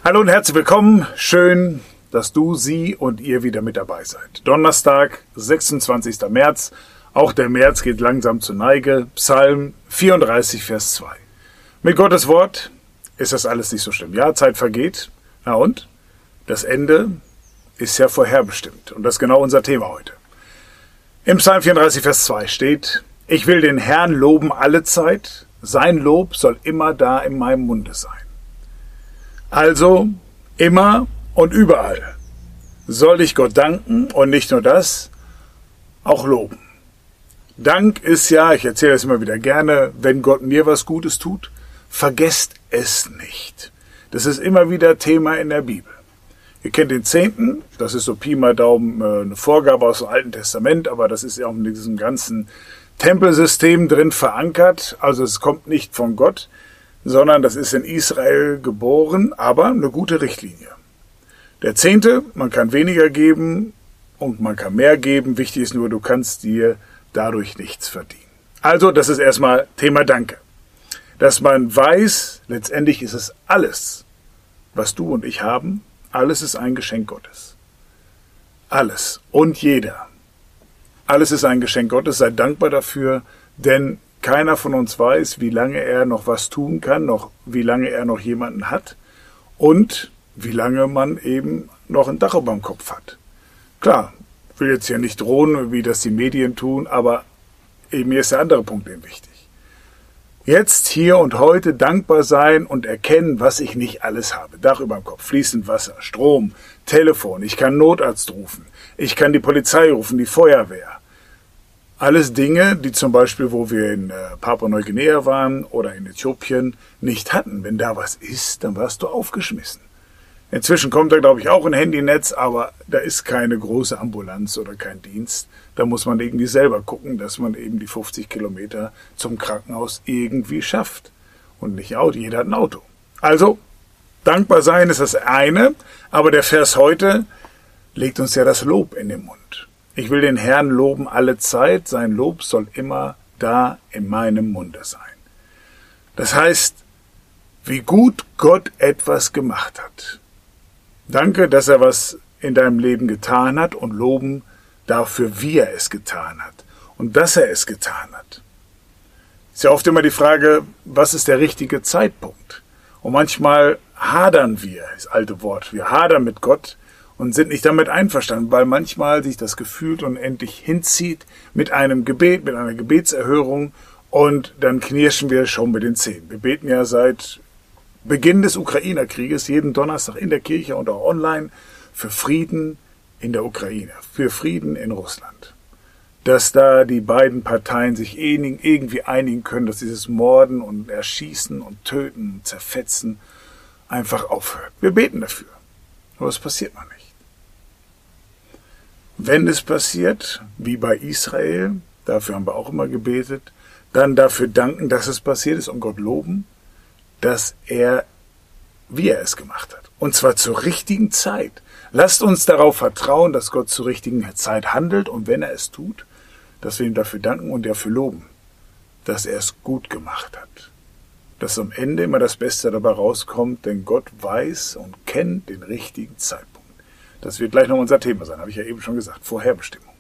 Hallo und herzlich willkommen. Schön, dass du, sie und ihr wieder mit dabei seid. Donnerstag, 26. März. Auch der März geht langsam zur Neige. Psalm 34, Vers 2. Mit Gottes Wort ist das alles nicht so schlimm. Ja, Zeit vergeht. Na und? Das Ende ist ja vorherbestimmt. Und das ist genau unser Thema heute. Im Psalm 34, Vers 2 steht: Ich will den Herrn loben alle Zeit. Sein Lob soll immer da in meinem Munde sein. Also, immer und überall soll ich Gott danken und nicht nur das, auch loben. Dank ist ja, ich erzähle das immer wieder gerne, wenn Gott mir was Gutes tut, vergesst es nicht. Das ist immer wieder Thema in der Bibel. Ihr kennt den Zehnten, das ist so Pi mal Daumen eine Vorgabe aus dem Alten Testament, aber das ist ja auch in diesem ganzen Tempelsystem drin verankert, also es kommt nicht von Gott, sondern das ist in Israel geboren, aber eine gute Richtlinie. Der Zehnte, man kann weniger geben und man kann mehr geben. Wichtig ist nur, du kannst dir dadurch nichts verdienen. Also, das ist erstmal Thema Danke. Dass man weiß, letztendlich ist es alles, was du und ich haben, alles ist ein Geschenk Gottes. Alles und jeder. Alles ist ein Geschenk Gottes, sei dankbar dafür, denn keiner von uns weiß, wie lange er noch was tun kann, wie lange er noch jemanden hat und wie lange man eben noch ein Dach über dem Kopf hat. Klar, ich will jetzt ja nicht drohen, wie das die Medien tun, aber eben mir ist der andere Punkt eben wichtig. Jetzt, hier und heute dankbar sein und erkennen, was ich nicht alles habe. Dach über dem Kopf, fließend Wasser, Strom, Telefon, ich kann Notarzt rufen, ich kann die Polizei rufen, die Feuerwehr. Alles Dinge, die zum Beispiel, wo wir in Papua-Neuguinea waren oder in Äthiopien, nicht hatten. Wenn da was ist, dann warst du aufgeschmissen. Inzwischen kommt da, glaube ich, auch ein Handynetz, aber da ist keine große Ambulanz oder kein Dienst. Da muss man irgendwie selber gucken, dass man eben die 50 Kilometer zum Krankenhaus irgendwie schafft. Und nicht Auto, jeder hat ein Auto. Also, dankbar sein ist das eine, aber der Vers heute legt uns ja das Lob in den Mund. Ich will den Herrn loben alle Zeit, sein Lob soll immer da in meinem Munde sein. Das heißt, wie gut Gott etwas gemacht hat. Danke, dass er was in deinem Leben getan hat und loben dafür, wie er es getan hat und dass er es getan hat. Ist ja oft immer die Frage, was ist der richtige Zeitpunkt? Und manchmal hadern wir, das alte Wort, wir hadern mit Gott, und sind nicht damit einverstanden, weil manchmal sich das gefühlt unendlich hinzieht mit einem Gebet, mit einer Gebetserhörung und dann knirschen wir schon mit den Zähnen. Wir beten ja seit Beginn des Ukrainer-Krieges jeden Donnerstag in der Kirche und auch online für Frieden in der Ukraine, für Frieden in Russland. Dass da die beiden Parteien sich irgendwie einigen können, dass dieses Morden und Erschießen und Töten und Zerfetzen einfach aufhört. Wir beten dafür, aber es passiert noch nicht. Wenn es passiert, wie bei Israel, dafür haben wir auch immer gebetet, dann dafür danken, dass es passiert ist und Gott loben, wie er es gemacht hat. Und zwar zur richtigen Zeit. Lasst uns darauf vertrauen, dass Gott zur richtigen Zeit handelt und wenn er es tut, dass wir ihm dafür danken und dafür loben, dass er es gut gemacht hat. Dass am Ende immer das Beste dabei rauskommt, denn Gott weiß und kennt den richtigen Zeitpunkt. Das wird gleich noch unser Thema sein, habe ich ja eben schon gesagt, Vorherbestimmung.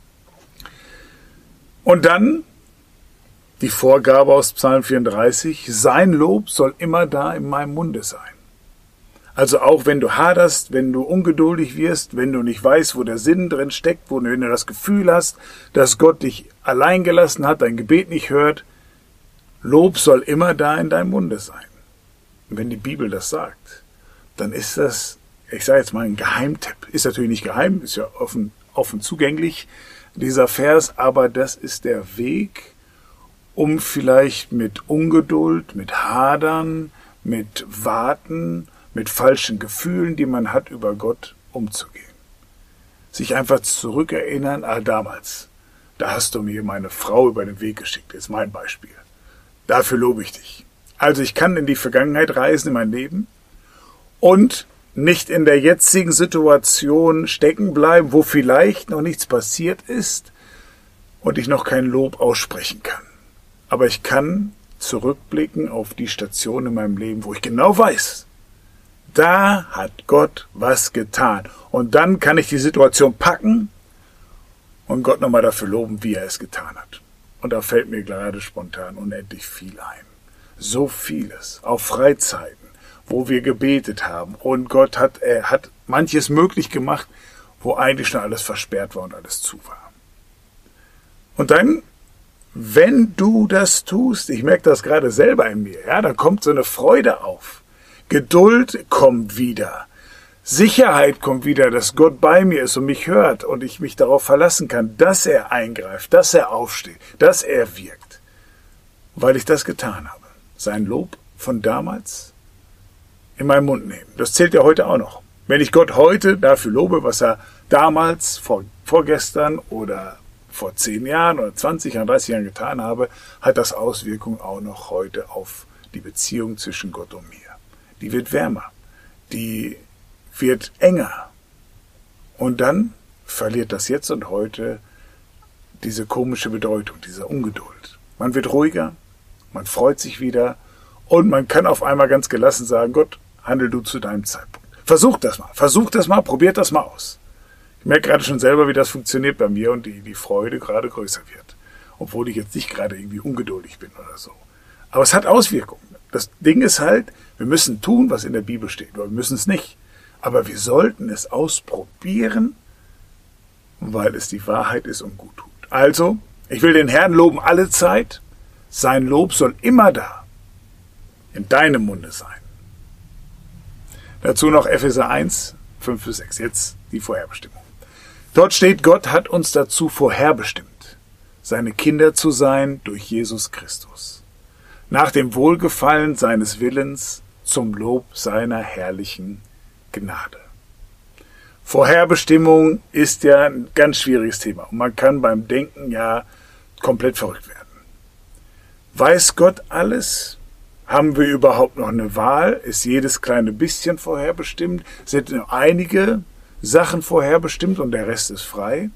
Und dann die Vorgabe aus Psalm 34, sein Lob soll immer da in meinem Munde sein. Also auch wenn du haderst, wenn du ungeduldig wirst, wenn du nicht weißt, wo der Sinn drin steckt, wenn du das Gefühl hast, dass Gott dich allein gelassen hat, dein Gebet nicht hört, Lob soll immer da in deinem Munde sein. Und wenn die Bibel das sagt, dann ist das, ich sage jetzt mal, ein Geheimtipp. Ist natürlich nicht geheim, ist ja offen zugänglich, dieser Vers, aber das ist der Weg, um vielleicht mit Ungeduld, mit Hadern, mit Warten, mit falschen Gefühlen, die man hat über Gott, umzugehen. Sich einfach zurückerinnern, damals, da hast du mir meine Frau über den Weg geschickt, ist mein Beispiel. Dafür lobe ich dich. Also ich kann in die Vergangenheit reisen, in mein Leben und nicht in der jetzigen Situation stecken bleiben, wo vielleicht noch nichts passiert ist und ich noch kein Lob aussprechen kann. Aber ich kann zurückblicken auf die Station in meinem Leben, wo ich genau weiß, Da hat Gott was getan. Und dann kann ich die Situation packen und Gott nochmal dafür loben, wie er es getan hat. Und da fällt mir gerade spontan unendlich viel ein. So vieles, auch Freizeiten, wo wir gebetet haben. Und Gott hat manches möglich gemacht, wo eigentlich schon alles versperrt war und alles zu war. Und dann, wenn du das tust, ich merke das gerade selber in mir, ja, da kommt so eine Freude auf. Geduld kommt wieder. Sicherheit kommt wieder, dass Gott bei mir ist und mich hört und ich mich darauf verlassen kann, dass er eingreift, dass er aufsteht, dass er wirkt. Weil ich das getan habe. Sein Lob von damals in meinen Mund nehmen. Das zählt ja heute auch noch. Wenn ich Gott heute dafür lobe, was er damals, vorgestern oder vor 10 Jahren oder 20 Jahren, 30 Jahren getan habe, hat das Auswirkungen auch noch heute auf die Beziehung zwischen Gott und mir. Die wird wärmer, die wird enger. Und dann verliert das Jetzt und Heute diese komische Bedeutung, diese Ungeduld. Man wird ruhiger, man freut sich wieder und man kann auf einmal ganz gelassen sagen, Gott, handel du zu deinem Zeitpunkt. Versuch das mal, probiert das mal aus. Ich merke gerade schon selber, wie das funktioniert bei mir und die Freude gerade größer wird. Obwohl ich jetzt nicht gerade irgendwie ungeduldig bin oder so. Aber es hat Auswirkungen. Das Ding ist halt, wir müssen tun, was in der Bibel steht, oder wir müssen es nicht. Aber wir sollten es ausprobieren, weil es die Wahrheit ist und gut tut. Also, ich will den Herrn loben alle Zeit. Sein Lob soll immer da in deinem Munde sein. Dazu noch Epheser 1, 5-6. Jetzt die Vorherbestimmung. Dort steht, Gott hat uns dazu vorherbestimmt, seine Kinder zu sein durch Jesus Christus. Nach dem Wohlgefallen seines Willens zum Lob seiner herrlichen Gnade. Vorherbestimmung ist ja ein ganz schwieriges Thema und man kann beim Denken ja komplett verrückt werden. Weiß Gott alles? Haben wir überhaupt noch eine Wahl? Ist jedes kleine bisschen vorherbestimmt? Sind nur einige Sachen vorherbestimmt und der Rest ist frei?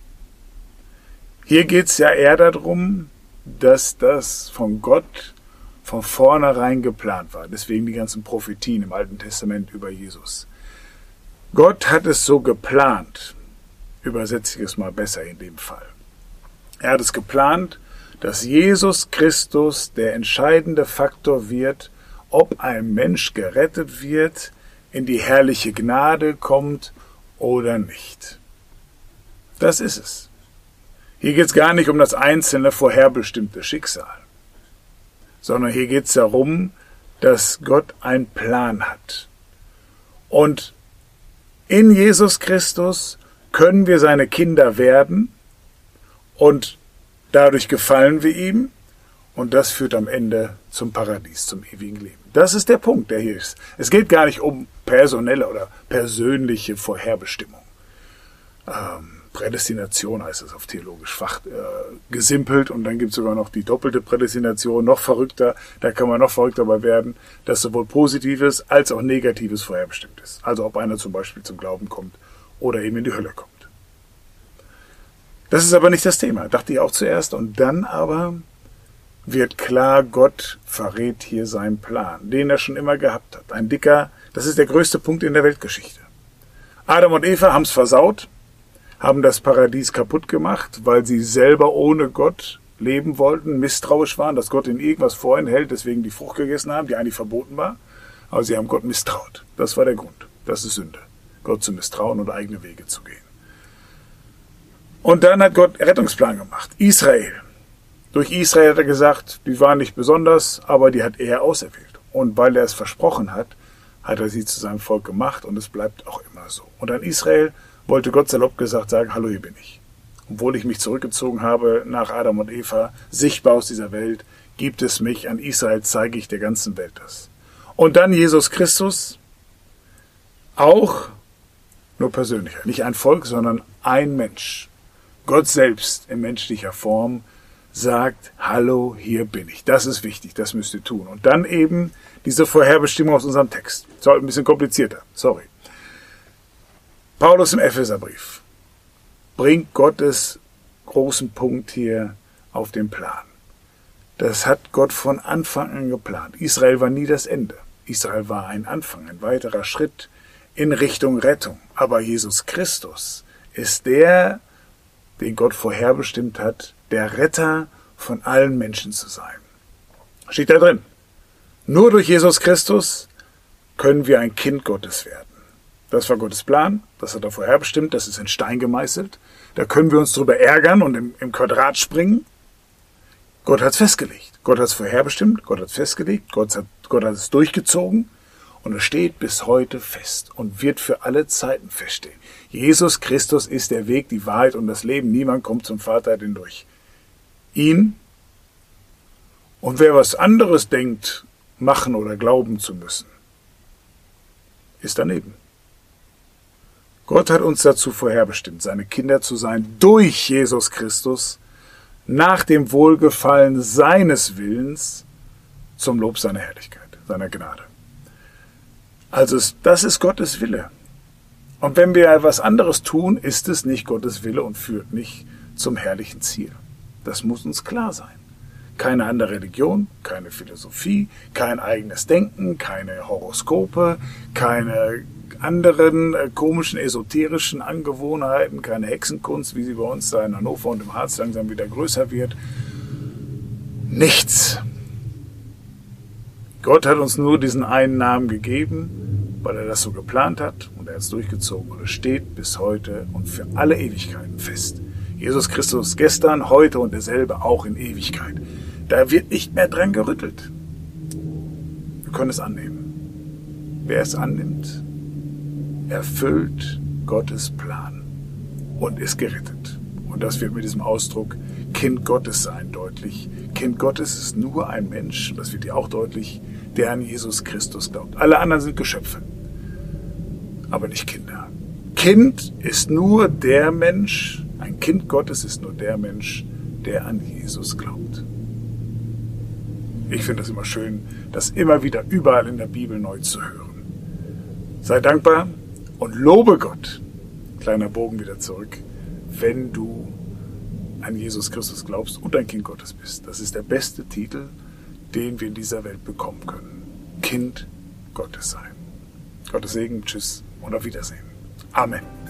Hier geht es ja eher darum, dass das von Gott von vornherein geplant war. Deswegen die ganzen Prophetien im Alten Testament über Jesus. Gott hat es so geplant. Übersetze ich es mal besser in dem Fall. Er hat es geplant, dass Jesus Christus der entscheidende Faktor wird, ob ein Mensch gerettet wird, in die herrliche Gnade kommt oder nicht. Das ist es. Hier geht es gar nicht um das einzelne vorherbestimmte Schicksal, sondern hier geht es darum, dass Gott einen Plan hat. Und in Jesus Christus können wir seine Kinder werden und dadurch gefallen wir ihm und das führt am Ende zum Paradies, zum ewigen Leben. Das ist der Punkt, der hier ist. Es geht gar nicht um personelle oder persönliche Vorherbestimmung. Prädestination heißt es auf theologisch gesimpelt und dann gibt es sogar noch die doppelte Prädestination, noch verrückter, da kann man noch verrückter bei werden, dass sowohl Positives als auch Negatives vorherbestimmt ist. Also ob einer zum Beispiel zum Glauben kommt oder eben in die Hölle kommt. Das ist aber nicht das Thema, dachte ich auch zuerst. Und dann aber wird klar, Gott verrät hier seinen Plan, den er schon immer gehabt hat. Ein dicker, das ist der größte Punkt in der Weltgeschichte. Adam und Eva haben es versaut, haben das Paradies kaputt gemacht, weil sie selber ohne Gott leben wollten, misstrauisch waren, dass Gott ihnen irgendwas vorenthält, deswegen die Frucht gegessen haben, die eigentlich verboten war. Aber sie haben Gott misstraut. Das war der Grund. Das ist Sünde. Gott zu misstrauen und eigene Wege zu gehen. Und dann hat Gott Rettungsplan gemacht. Israel. Durch Israel hat er gesagt, die waren nicht besonders, aber die hat er auserwählt. Und weil er es versprochen hat, hat er sie zu seinem Volk gemacht und es bleibt auch immer so. Und an Israel wollte Gott salopp gesagt sagen, hallo, hier bin ich. Obwohl ich mich zurückgezogen habe nach Adam und Eva, sichtbar aus dieser Welt, gibt es mich, an Israel zeige ich der ganzen Welt das. Und dann Jesus Christus, auch nur persönlicher, nicht ein Volk, sondern ein Mensch. Gott selbst in menschlicher Form sagt, hallo, hier bin ich. Das ist wichtig, das müsst ihr tun. Und dann eben diese Vorherbestimmung aus unserem Text. Ist ein bisschen komplizierter, sorry. Paulus im Epheserbrief bringt Gottes großen Punkt hier auf den Plan. Das hat Gott von Anfang an geplant. Israel war nie das Ende. Israel war ein Anfang, ein weiterer Schritt in Richtung Rettung. Aber Jesus Christus ist der, den Gott vorherbestimmt hat, der Retter von allen Menschen zu sein. Steht da drin. Nur durch Jesus Christus können wir ein Kind Gottes werden. Das war Gottes Plan, das hat er vorherbestimmt, das ist in Stein gemeißelt. Da können wir uns drüber ärgern und im Quadrat springen. Gott hat es festgelegt. Gott hat es vorherbestimmt, Gott hat es festgelegt, Gott hat es durchgezogen und es steht bis heute fest und wird für alle Zeiten feststehen. Jesus Christus ist der Weg, die Wahrheit und das Leben. Niemand kommt zum Vater denn durch ihn. Und wer was anderes denkt, machen oder glauben zu müssen, ist daneben. Gott hat uns dazu vorherbestimmt, seine Kinder zu sein, durch Jesus Christus, nach dem Wohlgefallen seines Willens, zum Lob seiner Herrlichkeit, seiner Gnade. Also das ist Gottes Wille. Und wenn wir etwas anderes tun, ist es nicht Gottes Wille und führt nicht zum herrlichen Ziel. Das muss uns klar sein. Keine andere Religion, keine Philosophie, kein eigenes Denken, keine Horoskope, keine anderen komischen, esoterischen Angewohnheiten, keine Hexenkunst, wie sie bei uns da in Hannover und im Harz langsam wieder größer wird. Nichts. Gott hat uns nur diesen einen Namen gegeben, weil er das so geplant hat und er hat es durchgezogen und es steht bis heute und für alle Ewigkeiten fest. Jesus Christus gestern, heute und derselbe auch in Ewigkeit. Da wird nicht mehr dran gerüttelt. Wir können es annehmen. Wer es annimmt, erfüllt Gottes Plan und ist gerettet. Und das wird mit diesem Ausdruck Kind Gottes sein deutlich. Kind Gottes ist nur ein Mensch, und das wird dir auch deutlich, der an Jesus Christus glaubt. Alle anderen sind Geschöpfe, aber nicht Kinder. Kind ist nur der Mensch, ein Kind Gottes ist nur der Mensch, der an Jesus glaubt. Ich finde es immer schön, das immer wieder überall in der Bibel neu zu hören. Sei dankbar und lobe Gott, kleiner Bogen wieder zurück, wenn du an Jesus Christus glaubst und ein Kind Gottes bist. Das ist der beste Titel, den wir in dieser Welt bekommen können. Kind Gottes sein. Gottes Segen, tschüss und auf Wiedersehen. Amen.